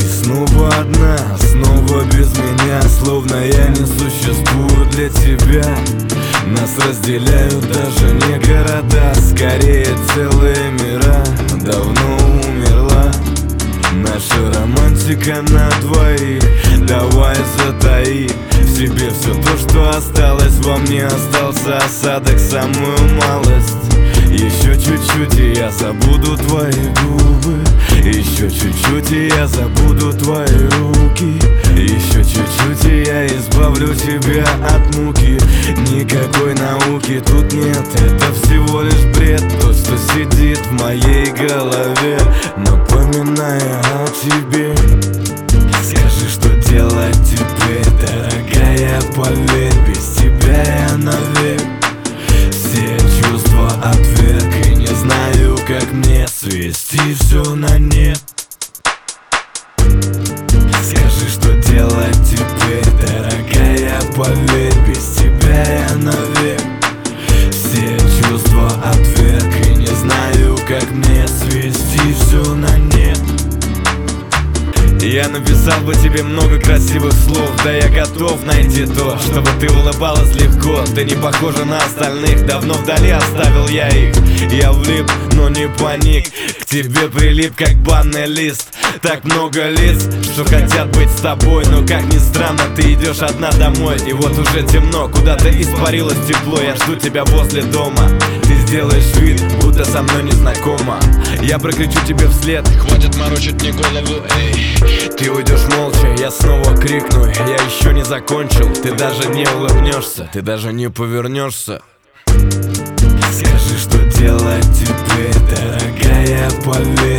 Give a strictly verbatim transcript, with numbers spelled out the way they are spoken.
снова одна, снова без меня, словно я не существую для тебя. Нас разделяют даже не города, скорее целые мира. Давно умерла наша романтика на двоих. Давай затаи в себе все то, что осталось. Во мне остался осадок, самую малость. Еще чуть-чуть, и я забуду твои губы. Еще чуть-чуть, и я забуду твои руки. Еще чуть-чуть, и я избавлю тебя от муки. Никакой науки тут нет, это всего лишь бред. То, что сидит в моей голове, напоминая о тебе. Скажи, что делать теперь, дорогая, поверь, без тебя я навек все чувства отверг, и не знаю, как мне свести все на нет. Скажи, что делать теперь, дорогая, поверь, без тебя я навек все чувства отверг, и не знаю, как мне свести все на нет. Я написал бы тебе много красивых слов, да я готов найти то, чтобы ты улыбалась легко. Ты не похожа на остальных, давно вдали оставил я их. Я влип, но не паник, к тебе прилип, как банный лист. Так много лиц, что хотят быть с тобой, но как ни странно, ты идешь одна домой. И вот уже темно, куда-то испарилось тепло. Я жду тебя возле дома, ты сделаешь вид, будто со мной не знакома. Я прокричу тебе вслед: хватит морочить мне голову, эй. Ты уйдешь молча, я снова крикну: я еще не закончил. Ты даже не улыбнешься, ты даже не повернешься. Скажи, что делать теперь, дорогая, поверь,